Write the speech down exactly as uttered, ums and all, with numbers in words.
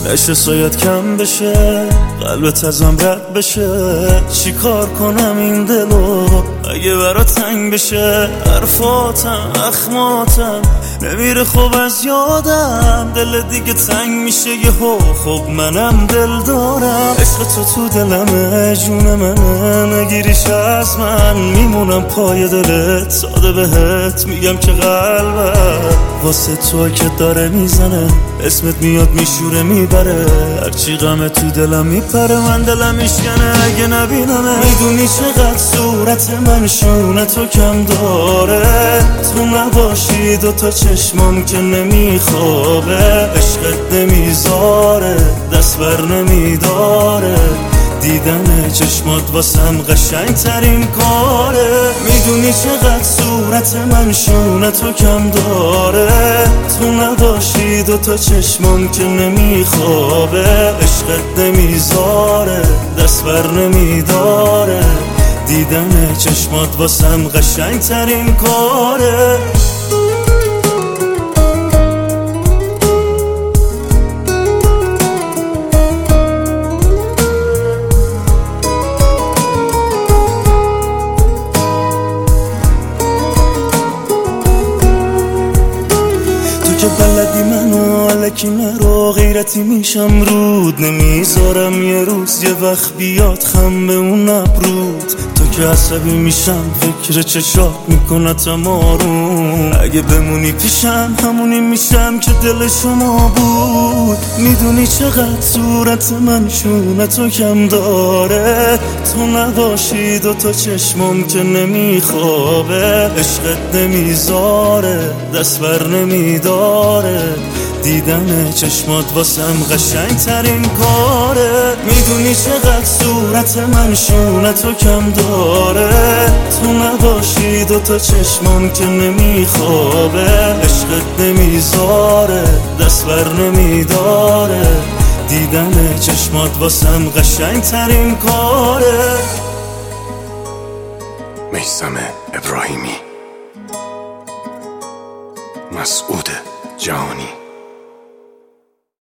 نشه سایت کم بشه، قلبت ازم رد بشه. چی کار کنم این دلو اگه برا تنگ بشه؟ حرفاتم اخماتم نمیره خوب از یادم، دل دیگه تنگ میشه یهو. خب منم دل دارم، عشق تو تو دلمه، جون منه، نگیریش از من میمونم پای دلت. ساده بهت میگم که قلبم واسه تو که داره میزنه، اسمت میاد میشوره میبره، هرچی غمه تو دلم میپره، من دلم میشکنه اگه نبینمه. میدونی چقدر صورت من شونه تو کم داره، تو نباشی دوتا چشمام که نمیخوابه، عشقت نمیذاره دست بر نمیداره، دیدن چشمات واسم قشنگ ترین کاره. میدونی چقدر صورت من شونه تو کم داره، تو نباشی دوتا چشمام که نمیخوابه، عشقت نمیذاره دست بر نمیداره، دیدن چشمات واسم قشنگ ترین کاره. که بلدی منو علکی نرو، غیرتی میشم رود نمیذارم یه روز یه وقت بیاد خم به اون ابرود. تو که عصبی میشم فکر چشات میکنتم آروم، اگه بمونی پیشم همونی میشم که دل شما بود. میدونی چقدر صورت من شونه تو کم داره، تو نباشی دوتا چشمام که نمیخوابه، عشقت نمیذاره دست بر نمیداره، دیدن چشمات واسم قشنگ ترین کاره. میدونی چقدر صورت من شونه تو کم داره، تو نباشی دوتا چشمام که نمیخوابه، عشقت نمیذاره دست بر نمیداره، دیدن چشمات واسم قشنگ ترین کاره. میثم ابراهیمی، مسعود جهانی.